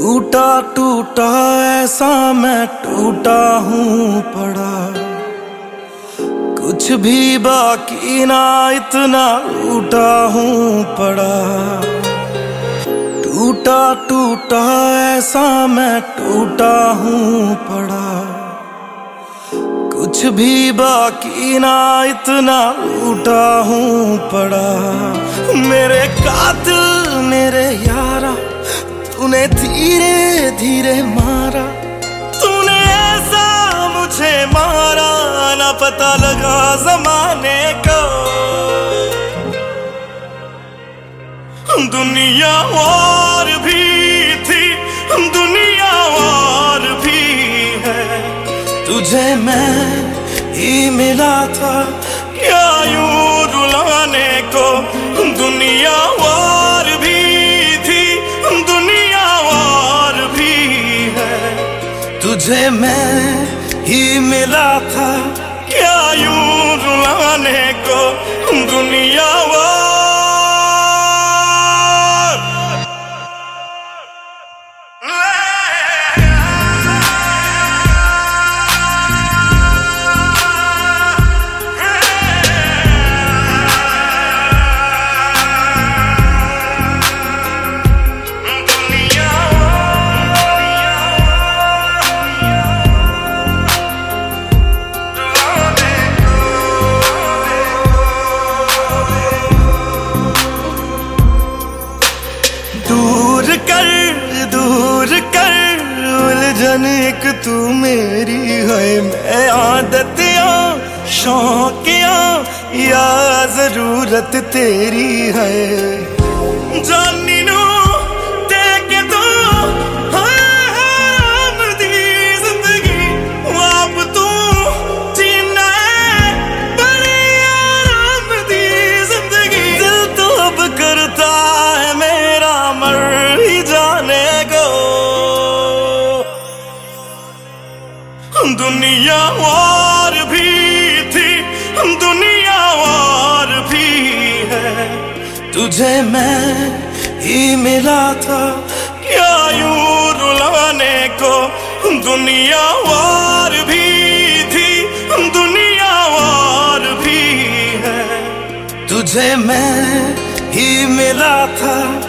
टूटा टूटा ऐसा मैं टूटा हूँ पड़ा, कुछ भी बाकी ना इतना टूटा हूँ पड़ा। टूटा टूटा ऐसा मैं टूटा हूँ पड़ा, कुछ भी बाकी ना इतना टूटा हूँ पड़ा। मेरे कातिल मेरे यारा, तूने धीरे धीरे मारा, तूने ऐसा मुझे मारा ना पता लगा जमाने को। दुनिया और भी थी, दुनिया और भी है, तुझे मैं ही मिला था क्या यूं रुलाने को। दुनिया और भी थी, दुनिया और भी है, तुझे मैं ही मिला था क्या यूं रुलाने को। दुनिया दूर कर उलझन एक तू मेरी है। मैं आदतियां शौकियां या जरूरत तेरी है। जानी नू देके दो हराम दी जिंदगी, आप तू जीना है बड़ी आराम दी जिंदगी। दिल तो अब करता है मेरा मर ही जाने को। दुनिया और भी थी, दुनिया और भी है, तुझे मैं ही मिला था क्या यूं रुलाने को। दुनिया और भी थी, दुनिया और भी है, तुझे मैं ही मिला था